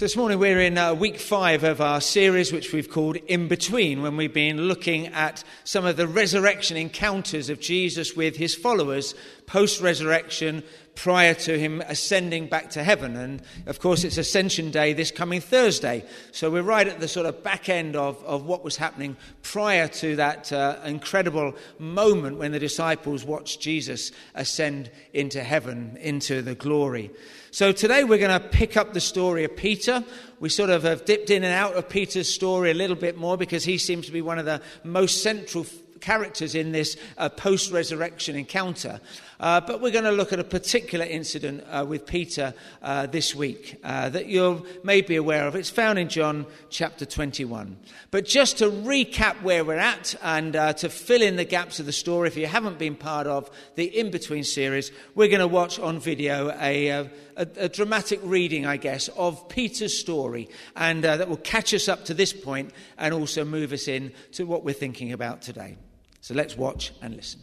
So this morning we're in week 5 of our series, which we've called In Between, when we've been looking at some of the resurrection encounters of Jesus with his followers post-resurrection, prior to him ascending back to heaven. And of course it's Ascension Day this coming Thursday, so we're right at the sort of back end of what was happening prior to that incredible moment when the disciples watched Jesus ascend into heaven, into the glory. So today we're going to pick up the story of Peter. We sort of have dipped in and out of Peter's story a little bit more because he seems to be one of the most central characters in this post-resurrection encounter. But we're going to look at a particular incident with Peter this week that you may be aware of. It's found in John chapter 21. But just to recap where we're at and to fill in the gaps of the story, if you haven't been part of the In-Between series, we're going to watch on video a dramatic reading, I guess, of Peter's story, and that will catch us up to this point and also move us in to what we're thinking about today. So let's watch and listen.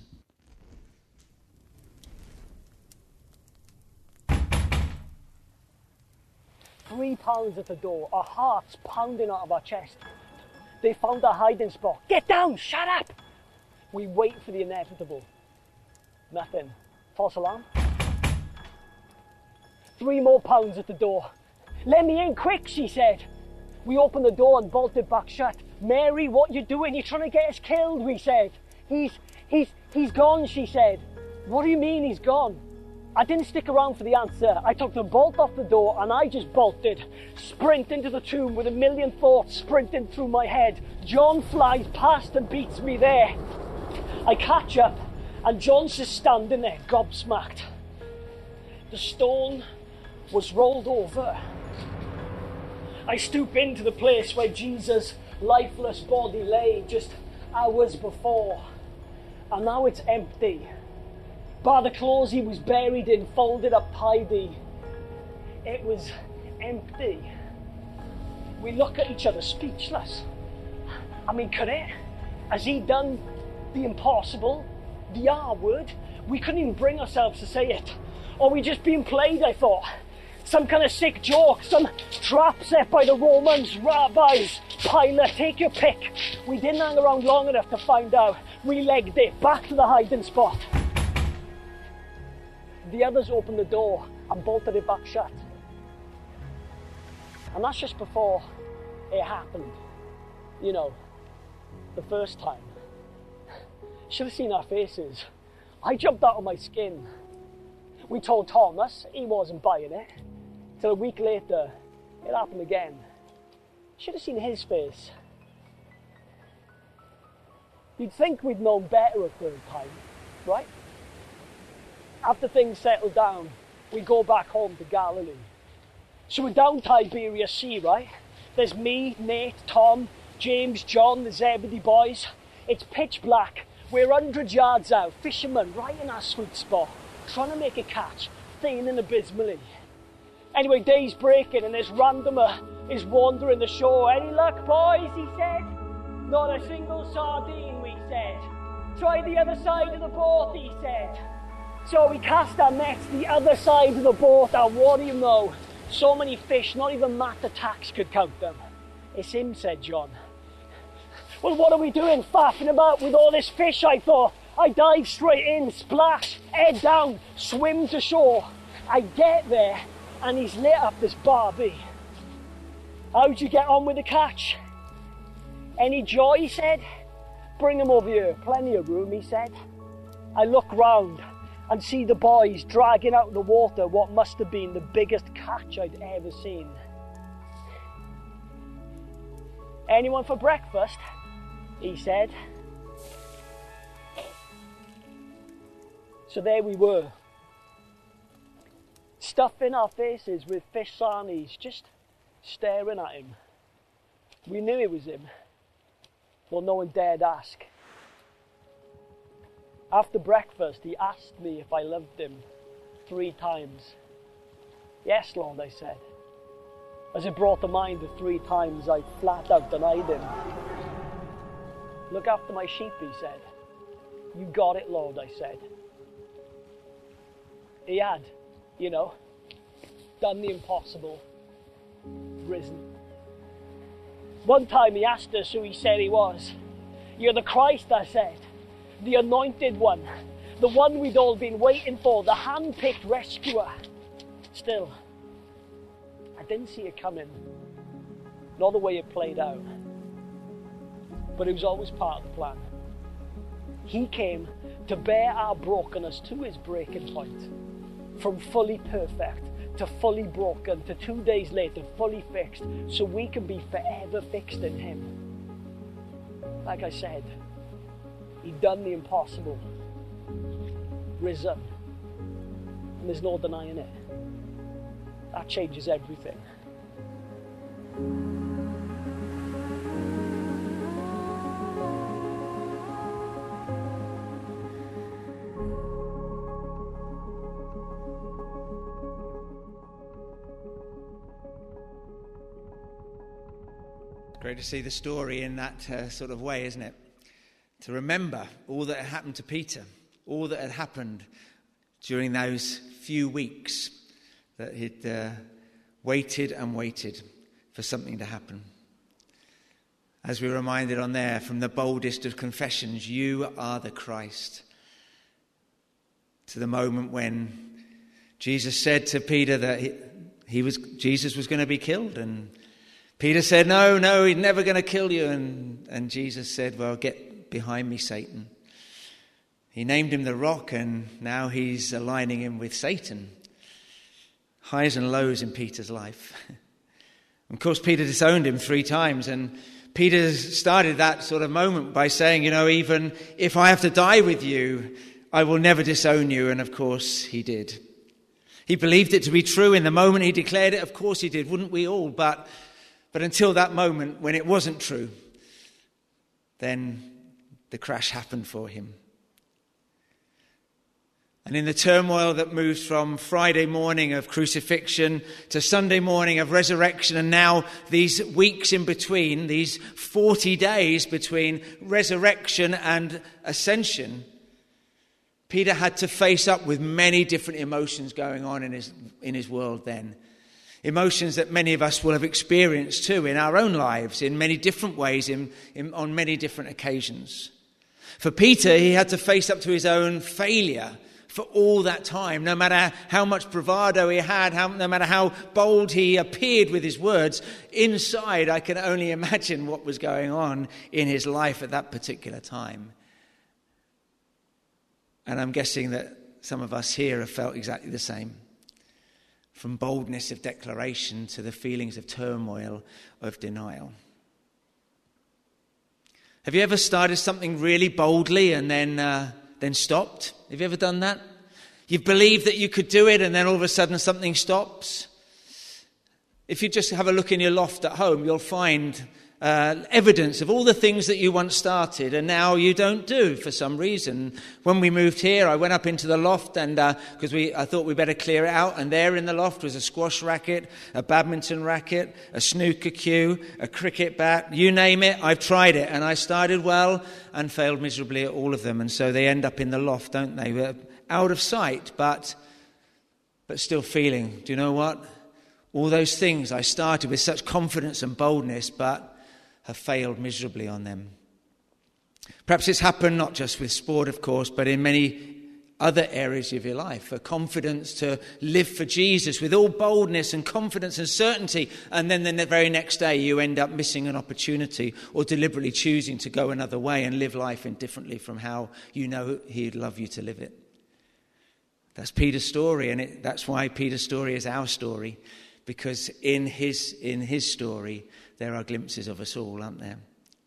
£3 at the door, our hearts pounding out of our chest. They found a hiding spot. Get down, shut up! We wait for the inevitable. Nothing. False alarm. £3 more at the door. Let me in quick, she said. We opened the door and bolted back shut. Mary, what you doing? You're trying to get us killed, we said. He's gone, she said. What do you mean he's gone? I didn't stick around for the answer. I took the bolt off the door and I just bolted. Sprint into the tomb with a million thoughts sprinting through my head. John flies past and beats me there. I catch up and John's just standing there, gobsmacked. The stone was rolled over. I stoop into the place where Jesus' lifeless body lay just hours before. And now it's empty. By the clothes he was buried in, folded up tidy. It was empty. We look at each other speechless. I mean, could it? Has he done the impossible? The R word? We couldn't even bring ourselves to say it. Or we just being played, I thought. Some kind of sick joke, some trap set by the Romans, rabbis, Pilate, take your pick. We didn't hang around long enough to find out. We legged it back to the hiding spot. The others opened the door and bolted it back shut. And that's just before it happened. You know, the first time. Should have seen our faces. I jumped out of my skin. We told Thomas, he wasn't buying it. Till a week later, it happened again. Should have seen his face. You'd think we'd known better a third time, right? After things settle down, we go back home to Galilee. So we're down Tiberias Sea, right? There's me, Nate, Tom, James, John, the Zebedee boys. It's pitch black. We're 100 yards out, fishermen right in our sweet spot, trying to make a catch, failing abysmally. Anyway, day's breaking and this randomer is wandering the shore. Any luck, boys, he said. Not a single sardine, we said. Try the other side of the boat, he said. So we cast our nets the other side of the boat, and what do you know? So many fish, not even Matt the Tax could count them. It's him, said John. Well, what are we doing, faffing about with all this fish, I thought. I dive straight in, splash, head down, swim to shore. I get there, and he's lit up this barbie. How'd you get on with the catch? Any joy, he said. Bring him over here, plenty of room, he said. I look round and see the boys dragging out of the water what must have been the biggest catch I'd ever seen. Anyone for breakfast? He said. So there we were, stuffing our faces with fish sarnies, just staring at him. We knew it was him, but no one dared ask. After breakfast, he asked me if I loved him 3 times. Yes, Lord, I said, as it brought to mind the 3 times I flat out denied him. Look after my sheep, he said. You got it, Lord, I said. He had, done the impossible, risen. One time he asked us who he said he was. You're the Christ, I said. The anointed one. The one we'd all been waiting for. The hand-picked rescuer. Still, I didn't see it coming. Not the way it played out. But it was always part of the plan. He came to bear our brokenness to his breaking point. From fully perfect to fully broken to 2 days later fully fixed, so we can be forever fixed in him. Like I said, he'd done the impossible. Risen. And there's no denying it. That changes everything. Great to see the story in that sort of way, isn't it? To remember all that had happened to Peter, all that had happened during those few weeks that he'd waited and waited for something to happen. As we were reminded on there from the boldest of confessions, you are the Christ. To the moment when Jesus said to Peter that Jesus was going to be killed, and Peter said, no, he's never going to kill you. And Jesus said, well, get behind me, Satan. He named him the rock, and now he's aligning him with Satan. Highs and lows in Peter's life. Of course, Peter disowned him 3 times, and Peter started that sort of moment by saying, even if I have to die with you, I will never disown you. And of course, he did. He believed it to be true in the moment he declared it. Of course he did, wouldn't we all? But until that moment when it wasn't true, then the crash happened for him. And in the turmoil that moves from Friday morning of crucifixion to Sunday morning of resurrection, and now these weeks in between, these 40 days between resurrection and ascension, Peter had to face up with many different emotions going on in his world then. Emotions that many of us will have experienced too in our own lives in many different ways, on many different occasions. For Peter, he had to face up to his own failure for all that time. No matter how much bravado he had, no matter how bold he appeared with his words, inside I can only imagine what was going on in his life at that particular time. And I'm guessing that some of us here have felt exactly the same. From boldness of declaration to the feelings of turmoil, of denial. Have you ever started something really boldly and then stopped? Have you ever done that? You've believed that you could do it and then all of a sudden something stops? If you just have a look in your loft at home, you'll find evidence of all the things that you once started and now you don't do for some reason. When we moved here, I went up into the loft and because I thought we better clear it out, and there in the loft was a squash racket, a badminton racket, a snooker cue, a cricket bat, you name it, I've tried it, and I started well and failed miserably at all of them, and so they end up in the loft, don't they? We're out of sight, but still feeling, do you know what? All those things I started with such confidence and boldness, but have failed miserably on them. Perhaps it's happened not just with sport, of course, but in many other areas of your life. A confidence to live for Jesus with all boldness and confidence and certainty, and then the very next day you end up missing an opportunity or deliberately choosing to go another way and live life indifferently from how you know he'd love you to live it. That's Peter's story, and that's why Peter's story is our story, because in his story there are glimpses of us all, aren't there?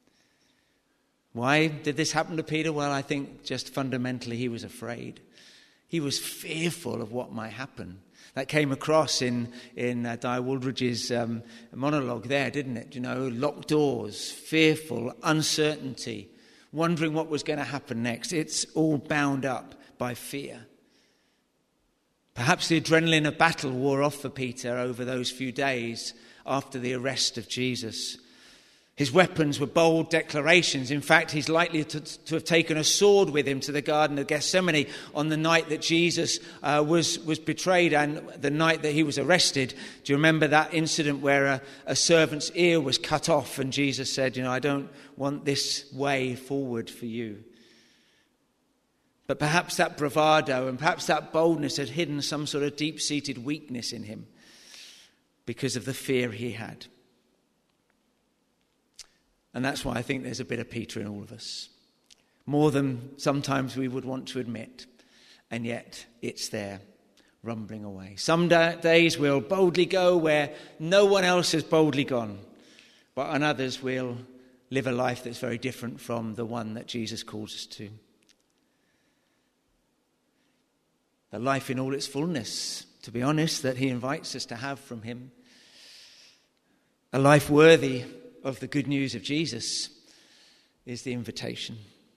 Why did this happen to Peter? Well, I think just fundamentally he was afraid. He was fearful of what might happen. That came across in Di Wooldridge's monologue there, didn't it? Locked doors, fearful, uncertainty, wondering what was going to happen next. It's all bound up by fear. Perhaps the adrenaline of battle wore off for Peter over those few days after the arrest of Jesus. His weapons were bold declarations. In fact, he's likely to have taken a sword with him to the Garden of Gethsemane on the night that Jesus was betrayed and the night that he was arrested. Do you remember that incident where a servant's ear was cut off and Jesus said, I don't want this way forward for you. But perhaps that bravado and perhaps that boldness had hidden some sort of deep-seated weakness in him because of the fear he had. And that's why I think there's a bit of Peter in all of us. More than sometimes we would want to admit. And yet it's there, rumbling away. Some days we'll boldly go where no one else has boldly gone. But on others we'll live a life that's very different from the one that Jesus calls us to. The life in all its fullness, to be honest, that he invites us to have from him. A life worthy of the good news of Jesus is the invitation.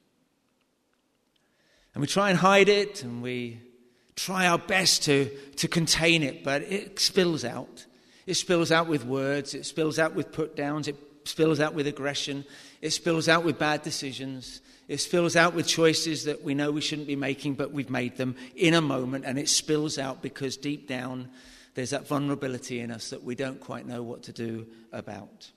And we try and hide it and we try our best to contain it, but it spills out. It spills out with words, it spills out with put downs, it spills out with aggression, it spills out with bad decisions, it spills out with choices that we know we shouldn't be making, but we've made them in a moment, and it spills out because deep down there's that vulnerability in us that we don't quite know what to do about.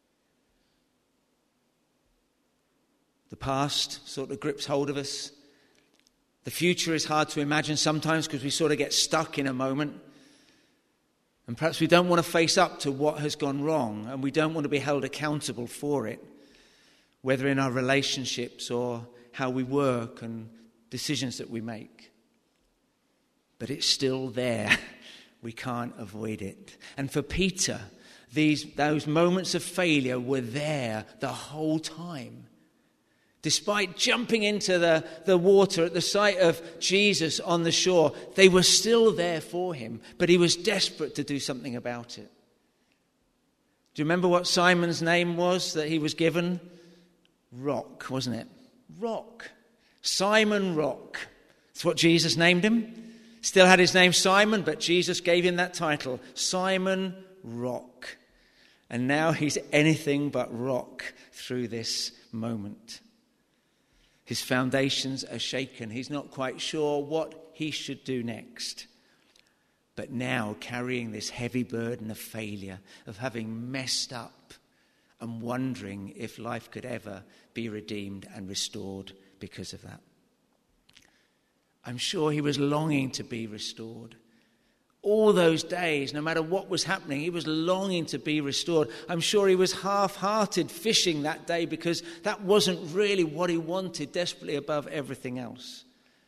The past sort of grips hold of us. The future is hard to imagine sometimes because we sort of get stuck in a moment. And perhaps we don't want to face up to what has gone wrong, and we don't want to be held accountable for it, whether in our relationships or how we work and decisions that we make. But it's still there. We can't avoid it. And for Peter, those moments of failure were there the whole time. Despite jumping into the water at the sight of Jesus on the shore, they were still there for him, but he was desperate to do something about it. Do you remember what Simon's name was that he was given? Rock, wasn't it? Rock. Simon Rock. That's what Jesus named him. Still had his name Simon, but Jesus gave him that title, Simon Rock. And now he's anything but rock through this moment. His foundations are shaken. He's not quite sure what he should do next. But now carrying this heavy burden of failure, of having messed up and wondering if life could ever be redeemed and restored because of that. I'm sure he was longing to be restored. All those days, no matter what was happening, he was longing to be restored. I'm sure he was half-hearted fishing that day because that wasn't really what he wanted desperately above everything else.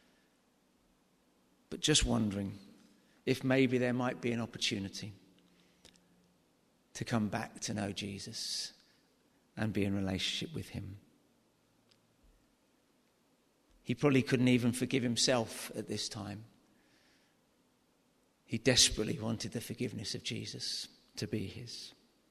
But just wondering if maybe there might be an opportunity to come back to know Jesus and be in relationship with him. He probably couldn't even forgive himself at this time. He desperately wanted the forgiveness of Jesus to be his.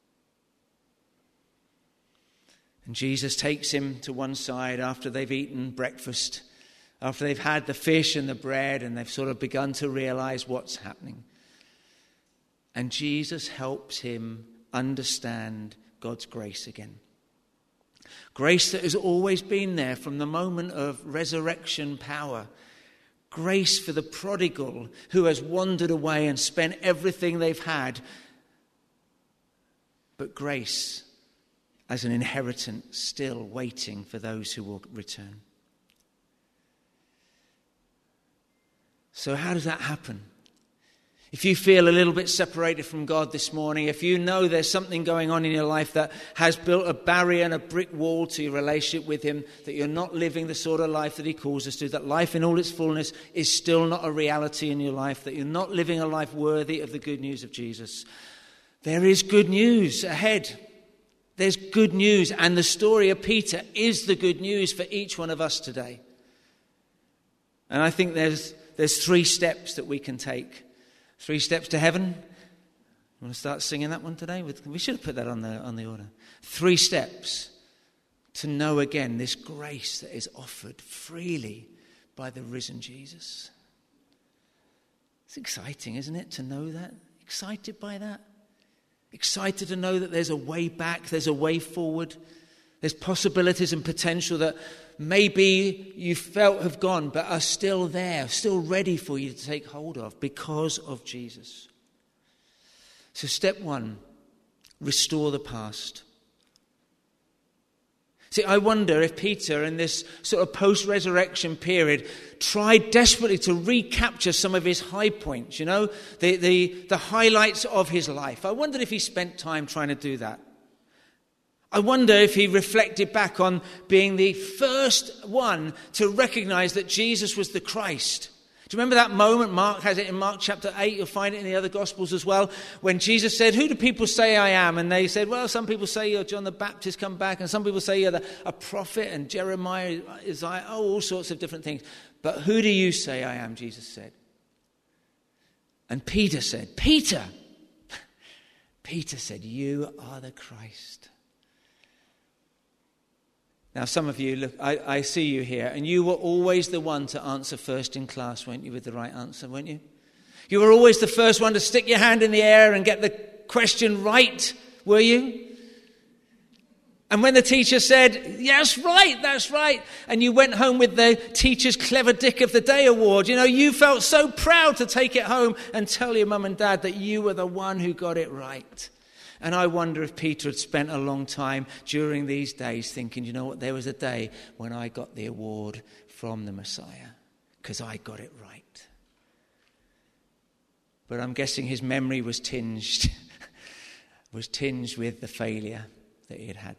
And Jesus takes him to one side after they've eaten breakfast, after they've had the fish and the bread, and they've sort of begun to realize what's happening. And Jesus helps him understand God's grace again. Grace that has always been there from the moment of resurrection power. Grace for the prodigal who has wandered away and spent everything they've had. But grace as an inheritance still waiting for those who will return. So how does that happen? If you feel a little bit separated from God this morning, if you know there's something going on in your life that has built a barrier and a brick wall to your relationship with him, that you're not living the sort of life that he calls us to, that life in all its fullness is still not a reality in your life, that you're not living a life worthy of the good news of Jesus, there is good news ahead. There's good news, and the story of Peter is the good news for each one of us today. And I think there's 3 steps that we can take. 3 steps to heaven. You want to start singing that one today? We should have put that on the order. 3 steps to know again this grace that is offered freely by the risen Jesus. It's exciting, isn't it, to know that? Excited by that? Excited to know that there's a way back, there's a way forward. There's possibilities and potential that maybe you felt have gone, but are still there, still ready for you to take hold of because of Jesus. So step 1, restore the past. See, I wonder if Peter, in this sort of post-resurrection period, tried desperately to recapture some of his high points, the highlights of his life. I wondered if he spent time trying to do that. I wonder if he reflected back on being the first one to recognize that Jesus was the Christ. Do you remember that moment? Mark has it in Mark chapter 8. You'll find it in the other Gospels as well. When Jesus said, "Who do people say I am?" And they said, "Well, some people say you're John the Baptist come back. And some people say you're a prophet, and Jeremiah, Isaiah, all sorts of different things. But who do you say I am?" Jesus said. And Peter said, Peter said, "You are the Christ." Now, some of you, look, I see you here, and you were always the one to answer first in class, weren't you, with the right answer, weren't you? You were always the first one to stick your hand in the air and get the question right, were you? And when the teacher said, "Yes, right, that's right," and you went home with the Teacher's Clever Dick of the Day award, you felt so proud to take it home and tell your mum and dad that you were the one who got it right. And I wonder if Peter had spent a long time during these days thinking, there was a day when I got the award from the Messiah because I got it right. But I'm guessing his memory was tinged with the failure that he had had.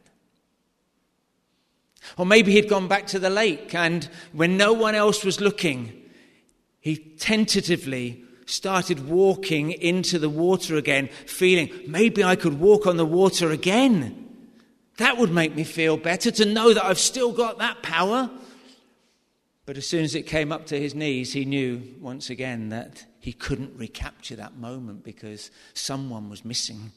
Or maybe he'd gone back to the lake, and when no one else was looking, he tentatively started walking into the water again, feeling, maybe I could walk on the water again. That would make me feel better, to know that I've still got that power. But as soon as it came up to his knees, he knew once again that he couldn't recapture that moment because someone was missing.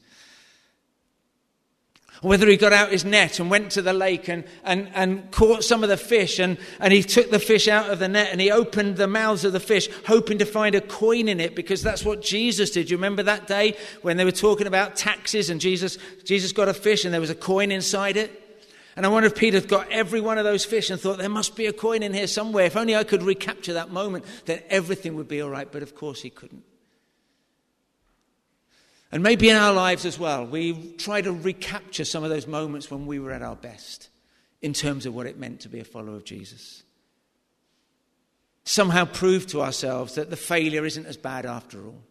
Or whether he got out his net and went to the lake and caught some of the fish and he took the fish out of the net and he opened the mouths of the fish hoping to find a coin in it, because that's what Jesus did. You remember that day when they were talking about taxes and Jesus got a fish and there was a coin inside it? And I wonder if Peter got every one of those fish and thought, there must be a coin in here somewhere. If only I could recapture that moment, then everything would be all right. But of course he couldn't. And maybe in our lives as well, we try to recapture some of those moments when we were at our best in terms of what it meant to be a follower of Jesus. Somehow prove to ourselves that the failure isn't as bad after all.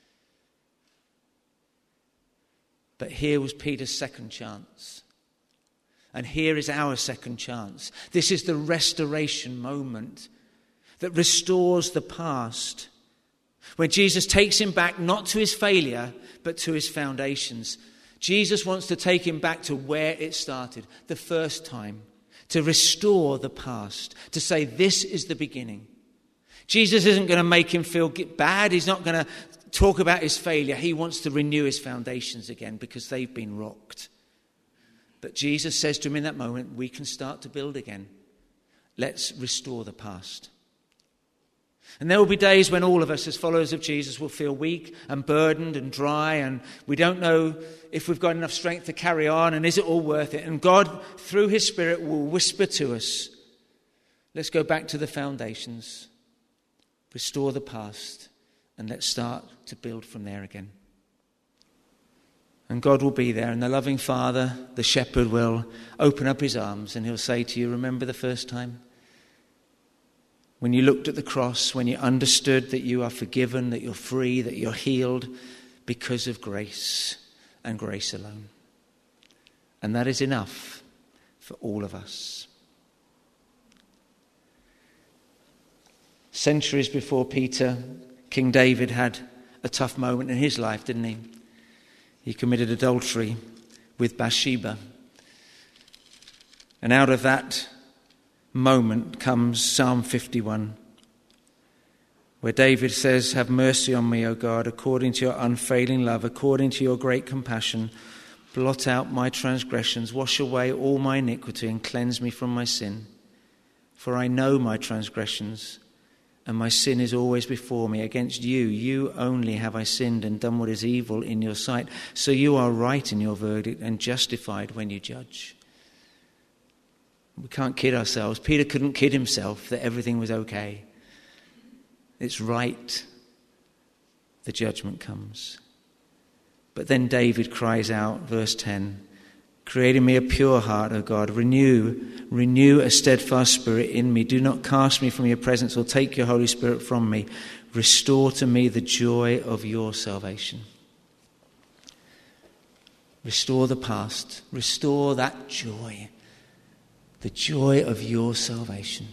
But here was Peter's second chance. And here is our second chance. This is the restoration moment that restores the past. When Jesus takes him back, not to his failure, but to his foundations. Jesus wants to take him back to where it started, the first time, to restore the past, to say this is the beginning. Jesus isn't going to make him feel bad. He's not going to talk about his failure. He wants to renew his foundations again because they've been rocked. But Jesus says to him in that moment, we can start to build again. Let's restore the past. And there will be days when all of us as followers of Jesus will feel weak and burdened and dry, and we don't know if we've got enough strength to carry on, and is it all worth it? And God, through his Spirit, will whisper to us, let's go back to the foundations, restore the past, and let's start to build from there again. And God will be there, and the loving Father, the shepherd, will open up his arms and he'll say to you, remember the first time? When you looked at the cross, when you understood that you are forgiven, that you're free, that you're healed because of grace and grace alone. And that is enough for all of us. Centuries before Peter, King David had a tough moment in his life, didn't he? He committed adultery with Bathsheba. And out of that moment comes Psalm 51, where David says, have mercy on me, O God, according to your unfailing love, according to your great compassion. Blot out my transgressions, wash away all my iniquity, and cleanse me from my sin. For I know my transgressions, and my sin is always before me. Against you, you only have I sinned and done what is evil in your sight. So you are right in your verdict and justified when you judge. We can't kid ourselves. Peter couldn't kid himself that everything was okay. It's right. The judgment comes. But then David cries out, verse 10, create in me a pure heart, O God. Renew a steadfast spirit in me. Do not cast me from your presence or take your Holy Spirit from me. Restore to me the joy of your salvation. Restore the past. Restore that joy. The joy of your salvation.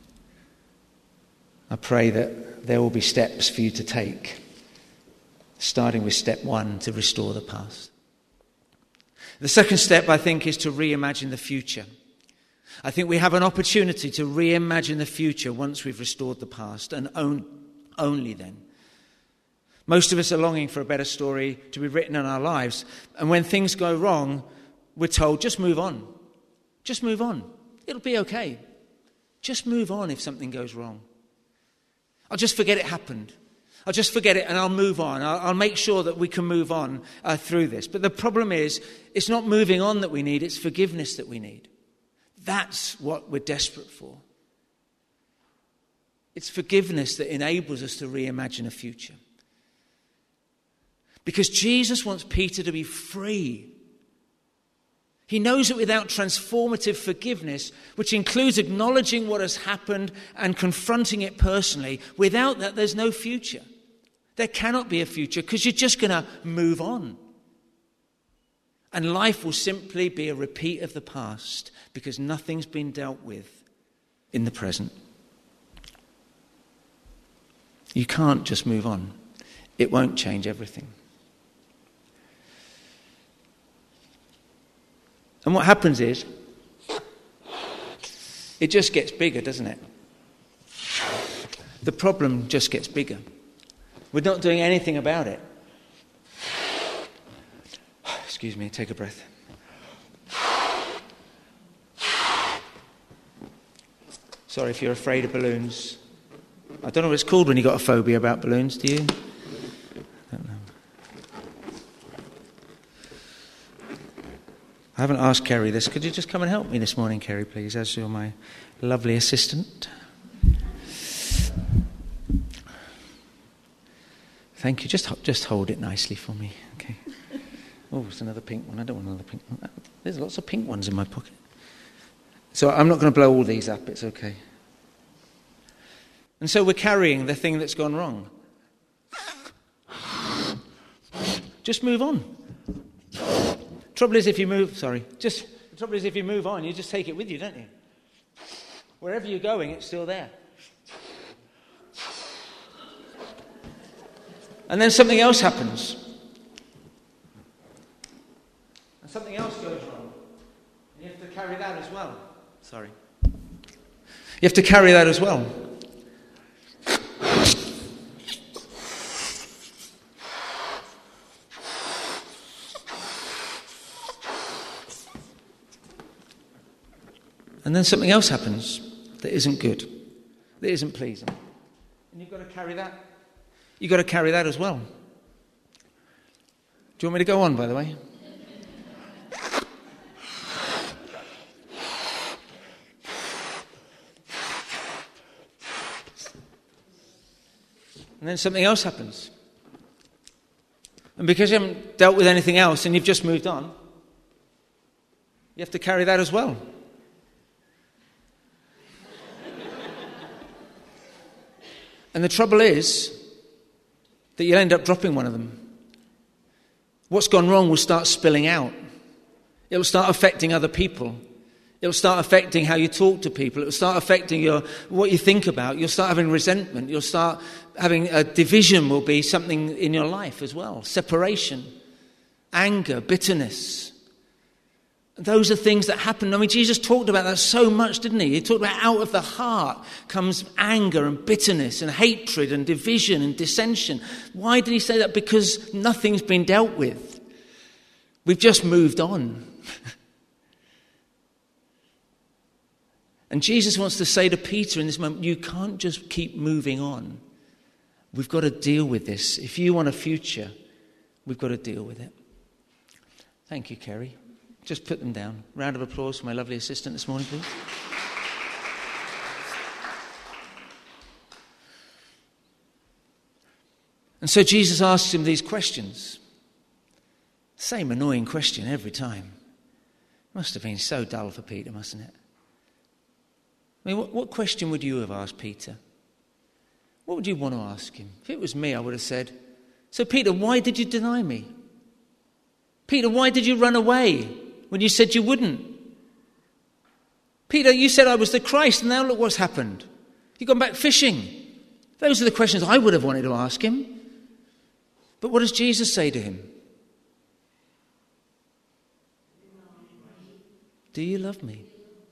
I pray that there will be steps for you to take, starting with step 1, to restore the past. The second step, I think, is to reimagine the future. I think we have an opportunity to reimagine the future once we've restored the past, and only then. Most of us are longing for a better story to be written in our lives. And when things go wrong, we're told, just move on. Just move on. It'll be okay. Just move on if something goes wrong. I'll just forget it happened. I'll just forget it and I'll move on. I'll make sure that we can move on through this. But the problem is, it's not moving on that we need, it's forgiveness that we need. That's what we're desperate for. It's forgiveness that enables us to reimagine a future. Because Jesus wants Peter to be free. He knows that without transformative forgiveness, which includes acknowledging what has happened and confronting it personally, without that there's no future. There cannot be a future because you're just going to move on. And life will simply be a repeat of the past because nothing's been dealt with in the present. You can't just move on. It won't change everything. And what happens is, it just gets bigger, doesn't it? The problem just gets bigger. We're not doing anything about it. Excuse me, take a breath. Sorry if you're afraid of balloons. I don't know what it's called when you've got a phobia about balloons, do you? I don't know. I haven't asked Kerry this. Could you just come and help me this morning, Kerry, please, as you're my lovely assistant? Thank you. Just hold it nicely for me. Okay. Oh, it's another pink one. I don't want another pink one. There's lots of pink ones in my pocket. So I'm not going to blow all these up. It's okay. And so we're carrying the thing that's gone wrong. Just move on. Trouble is if you move on, you just take it with you, don't you? Wherever you're going, it's still there. And then something else happens. And something else goes wrong. And you have to carry that as well. Sorry. You have to carry that as well. And then something else happens that isn't good, that isn't pleasing. And you've got to carry that. You've got to carry that as well. Do you want me to go on, by the way? And then something else happens. And because you haven't dealt with anything else and you've just moved on, you have to carry that as well. And the trouble is that you'll end up dropping one of them. What's gone wrong will start spilling out. It'll start affecting other people. It'll start affecting how you talk to people. It'll start affecting what you think about. You'll start having resentment. You'll start having a division will be something in your life as well. Separation, anger, bitterness. Those are things that happen. I mean, Jesus talked about that so much, didn't he? He talked about out of the heart comes anger and bitterness and hatred and division and dissension. Why did he say that? Because nothing's been dealt with. We've just moved on. And Jesus wants to say to Peter in this moment, you can't just keep moving on. We've got to deal with this. If you want a future, we've got to deal with it. Thank you, Kerry. Just put them down. Round of applause for my lovely assistant this morning, please. And so Jesus asks him these questions. Same annoying question every time. Must have been so dull for Peter, mustn't it? I mean, what question would you have asked Peter? What would you want to ask him? If it was me, I would have said, so Peter, why did you deny me? Peter, why did you run away when you said you wouldn't? Peter, you said I was the Christ, and now look what's happened. You've gone back fishing. Those are the questions I would have wanted to ask him. But what does Jesus say to him? Do you love me?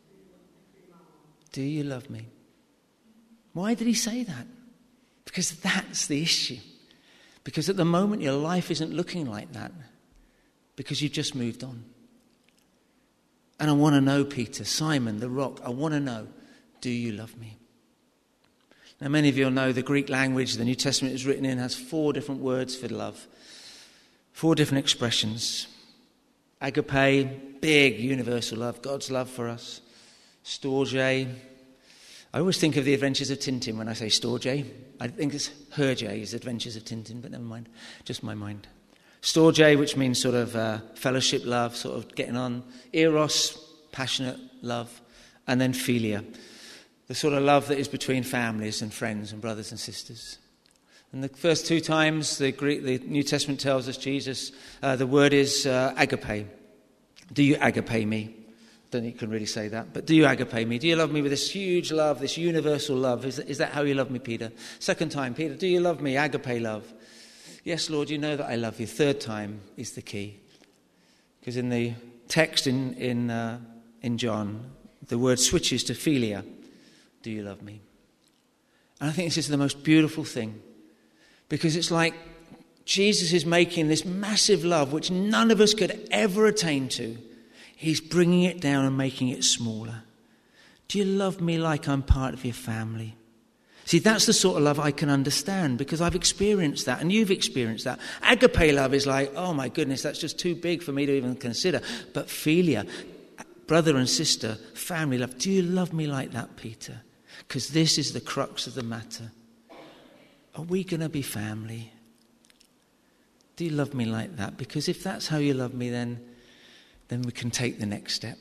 Do you love me? Why did he say that? Because that's the issue. Because at the moment your life isn't looking like that. Because you've just moved on. And I want to know, Peter, Simon, the rock, I want to know, do you love me? Now, many of you will know the Greek language the New Testament is written in has 4 different words for love. 4 different expressions. Agape, big, universal love, God's love for us. Storge. I always think of the Adventures of Tintin when I say Storge. I think it's Herge is Adventures of Tintin, but never mind. Just my mind. Storge, which means sort of fellowship love, sort of getting on. Eros, passionate love. And then philia, the sort of love that is between families and friends and brothers and sisters. And the first 2 times the New Testament tells us Jesus, the word is agape. Do you agape me? I don't think you can really say that, but do you agape me? Do you love me with this huge love, this universal love? Is that how you love me, Peter? 2nd time, Peter, do you love me? Agape love. Yes, Lord, you know that I love you. 3rd time is the key. Because in the text in John, the word switches to philia. Do you love me? And I think this is the most beautiful thing. Because it's like Jesus is making this massive love which none of us could ever attain to. He's bringing it down and making it smaller. Do you love me like I'm part of your family? See, that's the sort of love I can understand because I've experienced that and you've experienced that. Agape love is like, oh my goodness, that's just too big for me to even consider. But philia, brother and sister, family love. Do you love me like that, Peter? Because this is the crux of the matter. Are we going to be family? Do you love me like that? Because if that's how you love me, then we can take the next step.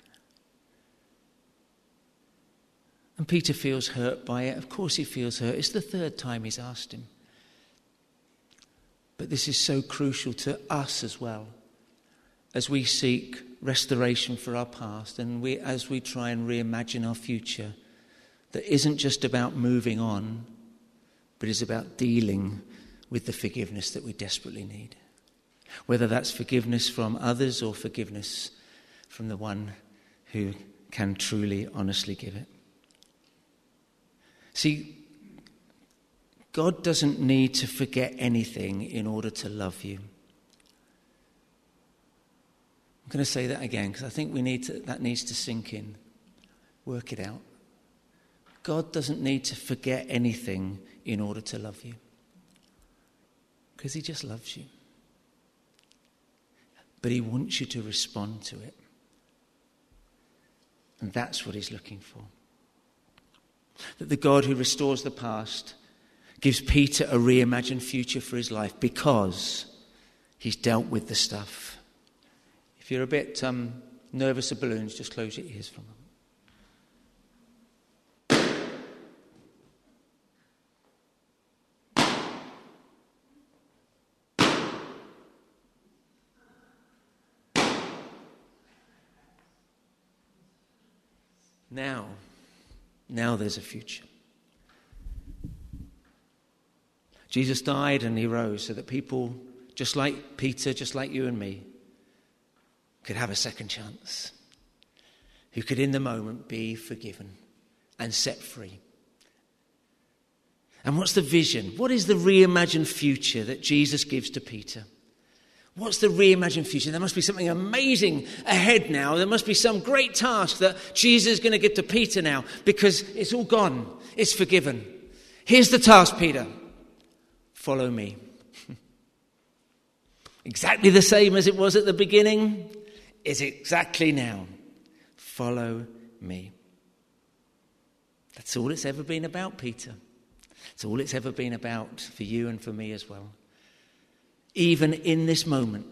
And Peter feels hurt by it. Of course he feels hurt. It's the 3rd time he's asked him. But this is so crucial to us as well, as we seek restoration for our past and as we try and reimagine our future, that isn't just about moving on, but is about dealing with the forgiveness that we desperately need. Whether that's forgiveness from others or forgiveness from the one who can truly, honestly give it. See, God doesn't need to forget anything in order to love you. I'm going to say that again because I think that needs to sink in. Work it out. God doesn't need to forget anything in order to love you. Because he just loves you. But he wants you to respond to it. And that's what he's looking for. That the God who restores the past gives Peter a reimagined future for his life because he's dealt with the stuff. If you're a bit nervous of balloons, just close your ears for a moment. Now there's a future. Jesus died and he rose so that people, just like Peter, just like you and me, could have a second chance. Who could in the moment be forgiven and set free. And what's the vision? What is the reimagined future that Jesus gives to Peter? What's the reimagined future? There must be something amazing ahead now. There must be some great task that Jesus is going to give to Peter now, because it's all gone. It's forgiven. Here's the task, Peter. Follow me. Exactly the same as it was at the beginning is exactly now. Follow me. That's all it's ever been about, Peter. It's all it's ever been about for you and for me as well. Even in this moment,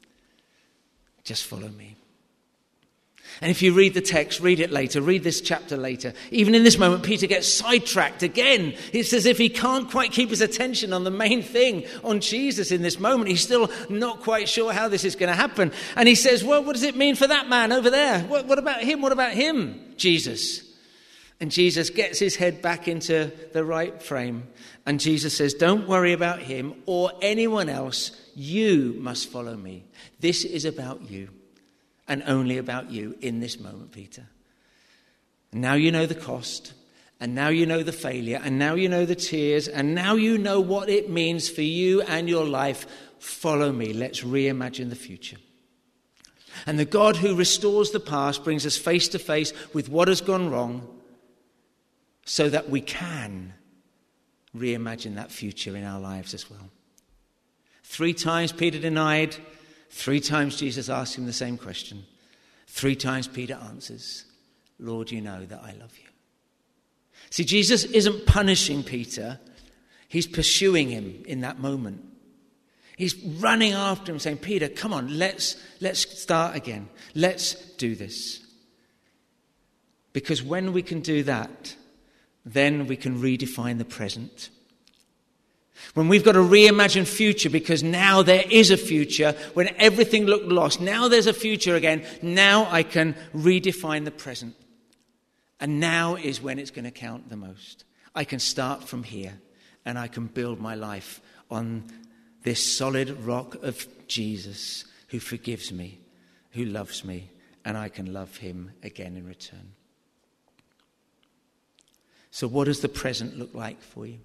just follow me. And if you read the text, read it later, read this chapter later. Even in this moment, Peter gets sidetracked again. It's as if he can't quite keep his attention on the main thing, on Jesus in this moment. He's still not quite sure how this is going to happen. And he says, well, what does it mean for that man over there? What about him? What about him, Jesus? And Jesus gets his head back into the right frame. And Jesus says, don't worry about him or anyone else. You must follow me. This is about you. And only about you in this moment, Peter. And now you know the cost, and now you know the failure, and now you know the tears, and now you know what it means for you and your life. Follow me. Let's reimagine the future. And the God who restores the past brings us face to face with what has gone wrong so that we can reimagine that future in our lives as well. 3 times Peter denied. 3 times Jesus asked him the same question. 3 times Peter answers, Lord, you know that I love you. See, Jesus isn't punishing Peter. He's pursuing him in that moment. He's running after him saying, Peter, come on, let's start again. Let's do this. Because when we can do that, then we can redefine the present. When we've got a reimagined future, because now there is a future, when everything looked lost, now there's a future again. Now I can redefine the present. And now is when it's going to count the most. I can start from here, and I can build my life on this solid rock of Jesus, who forgives me, who loves me, and I can love him again in return. So what does the present look like for you?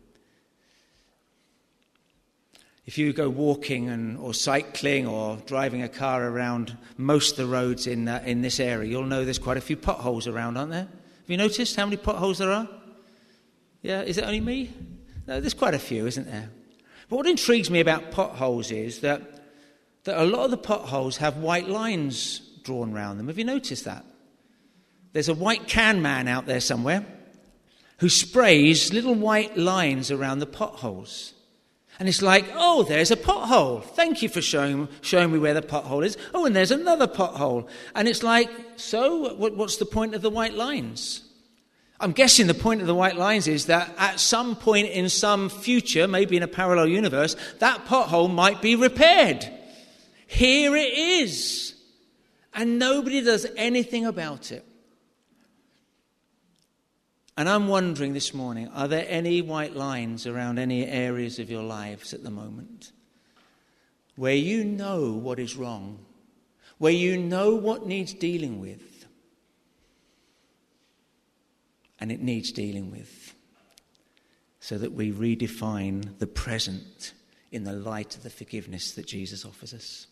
If you go walking or cycling or driving a car around most of the roads in this area, you'll know there's quite a few potholes around, aren't there? Have you noticed how many potholes there are? Yeah, is it only me? No, there's quite a few, isn't there? But what intrigues me about potholes is that a lot of the potholes have white lines drawn around them. Have you noticed that? There's a white can man out there somewhere who sprays little white lines around the potholes. And it's like, oh, there's a pothole. Thank you for showing me where the pothole is. Oh, and there's another pothole. And it's like, so what's the point of the white lines? I'm guessing the point of the white lines is that at some point in some future, maybe in a parallel universe, that pothole might be repaired. Here it is. And nobody does anything about it. And I'm wondering this morning, are there any white lines around any areas of your lives at the moment where you know what is wrong, where you know what needs dealing with, and it needs dealing with, so that we redefine the present in the light of the forgiveness that Jesus offers us?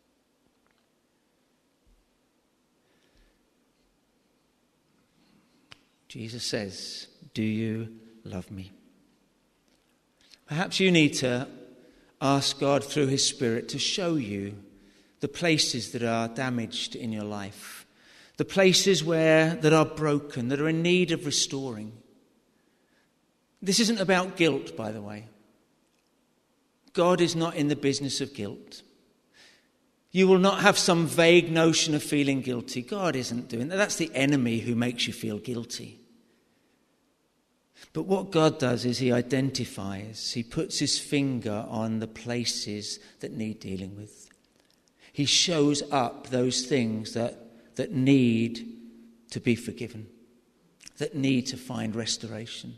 Jesus says, do you love me? Perhaps you need to ask God through his Spirit to show you the places that are damaged in your life, the places that are broken, that are in need of restoring. This isn't about guilt, by the way. God is not in the business of guilt. You will not have some vague notion of feeling guilty. God isn't doing that. That's the enemy who makes you feel guilty. But what God does is he identifies, he puts his finger on the places that need dealing with. He shows up those things that need to be forgiven, that need to find restoration.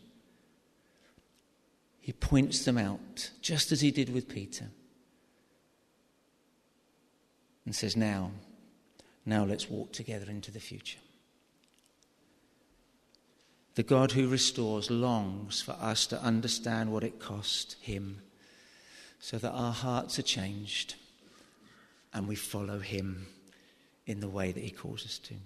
He points them out, just as he did with Peter, and says, now let's walk together into the future. The God who restores longs for us to understand what it cost him, so that our hearts are changed and we follow him in the way that he calls us to.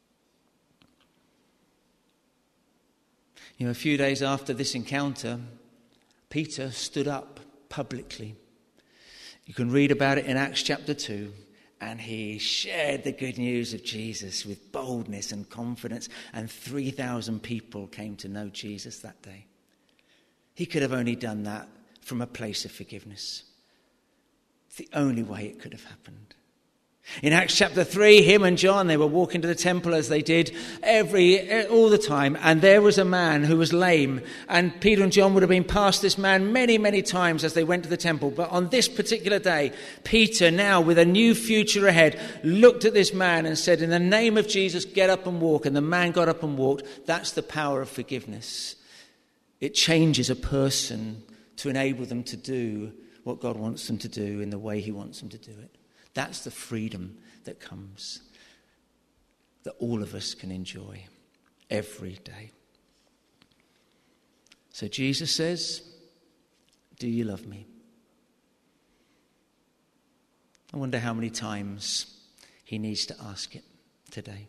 A few days after this encounter, Peter stood up publicly. You can read about it in Acts chapter 2. And he shared the good news of Jesus with boldness and confidence. And 3,000 people came to know Jesus that day. He could have only done that from a place of forgiveness. It's the only way it could have happened. In Acts chapter 3, him and John, they were walking to the temple as they did all the time. And there was a man who was lame. And Peter and John would have been past this man many, many times as they went to the temple. But on this particular day, Peter, now with a new future ahead, looked at this man and said, in the name of Jesus, get up and walk. And the man got up and walked. That's the power of forgiveness. It changes a person to enable them to do what God wants them to do in the way he wants them to do it. That's the freedom that comes, that all of us can enjoy every day. So Jesus says, do you love me? I wonder how many times he needs to ask it today.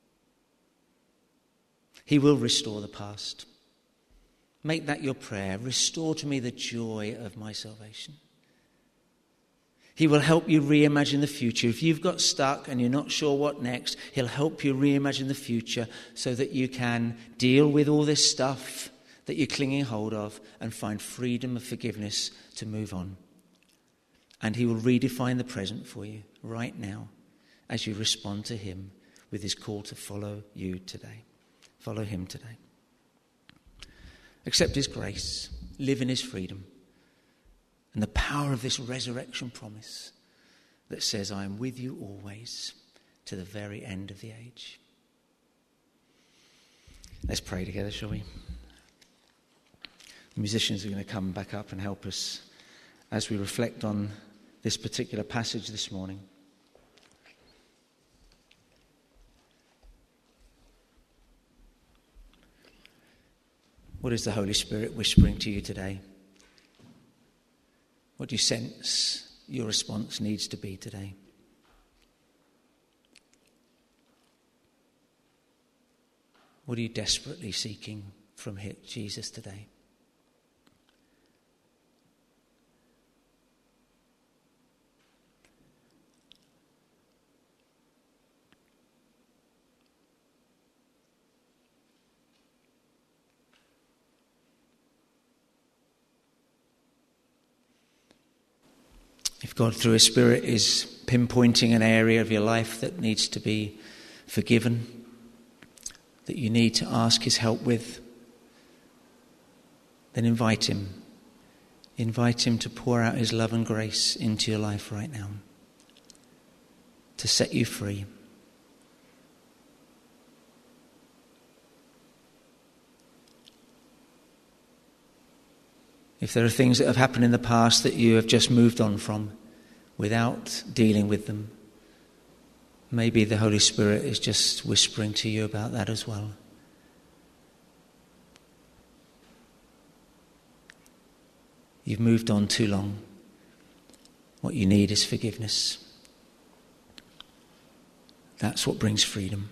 He will restore the past. Make that your prayer. Restore to me the joy of my salvation. He will help you reimagine the future. If you've got stuck and you're not sure what next, he'll help you reimagine the future so that you can deal with all this stuff that you're clinging hold of and find freedom of forgiveness to move on. And he will redefine the present for you right now as you respond to him with his call to follow you today. Follow him today. Accept his grace. Live in his freedom. And the power of this resurrection promise that says, I am with you always to the very end of the age. Let's pray together, shall we? The musicians are going to come back up and help us as we reflect on this particular passage this morning. What is the Holy Spirit whispering to you today? What do you sense your response needs to be today? What are you desperately seeking from Jesus today? If God through his Spirit is pinpointing an area of your life that needs to be forgiven, that you need to ask his help with, then invite him. Invite him to pour out his love and grace into your life right now, to set you free. If there are things that have happened in the past that you have just moved on from without dealing with them, maybe the Holy Spirit is just whispering to you about that as well. You've moved on too long. What you need is forgiveness. That's what brings freedom.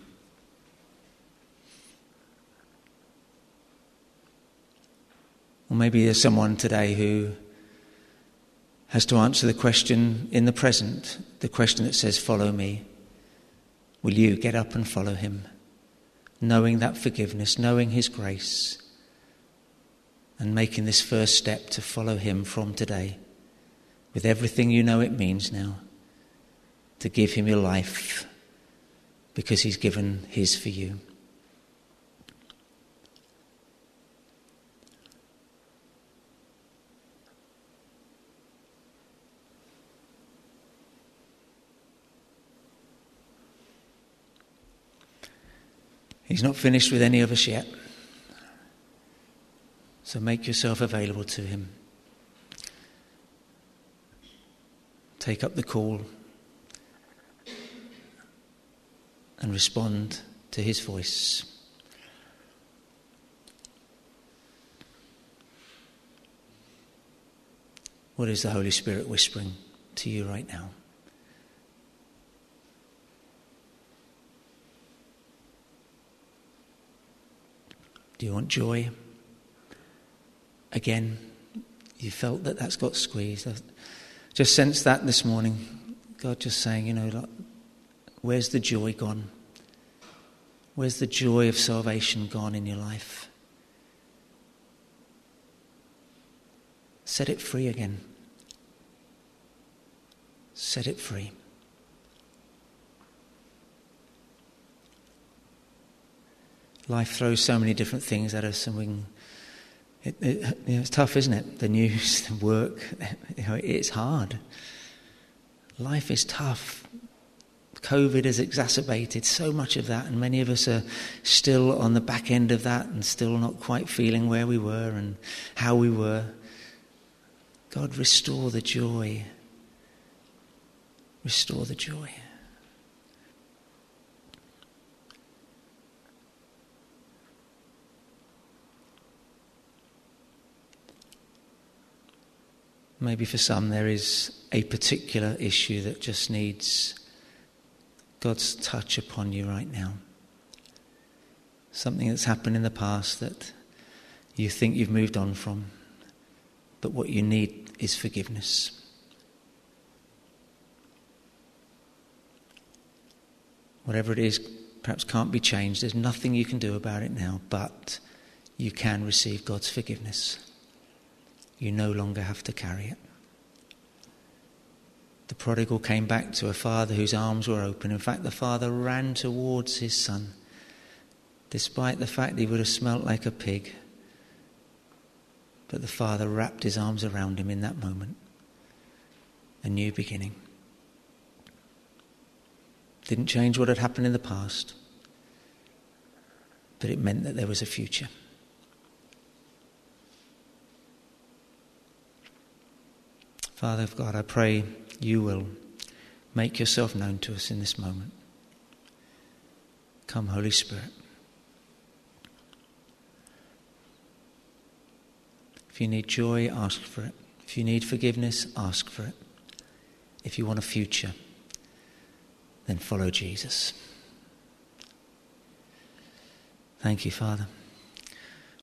Or maybe there's someone today who has to answer the question in the present, the question that says, follow me. Will you get up and follow him? Knowing that forgiveness, knowing his grace, and making this first step to follow him from today, with everything you know it means now, to give him your life, because he's given his for you. He's not finished with any of us yet. So make yourself available to him. Take up the call and respond to his voice. What is the Holy Spirit whispering to you right now? Do you want joy? Again, you felt that that's got squeezed. I just sensed that this morning. God just saying, where's the joy gone? Where's the joy of salvation gone in your life? Set it free again. Set it free. Life throws so many different things at us, and it's tough, isn't it? The news, the work, it's hard. Life is tough. COVID has exacerbated so much of that, and many of us are still on the back end of that and still not quite feeling where we were and how we were. God, restore the joy. Restore the joy. Maybe for some there is a particular issue that just needs God's touch upon you right now. Something that's happened in the past that you think you've moved on from, but what you need is forgiveness. Whatever it is, perhaps can't be changed. There's nothing you can do about it now, but you can receive God's forgiveness. You no longer have to carry it. The prodigal came back to a father whose arms were open. In fact, the father ran towards his son, despite the fact he would have smelt like a pig. But the father wrapped his arms around him in that moment. A new beginning. Didn't change what had happened in the past, but it meant that there was a future. Father of God, I pray you will make yourself known to us in this moment. Come, Holy Spirit. If you need joy, ask for it. If you need forgiveness, ask for it. If you want a future, then follow Jesus. Thank you, Father.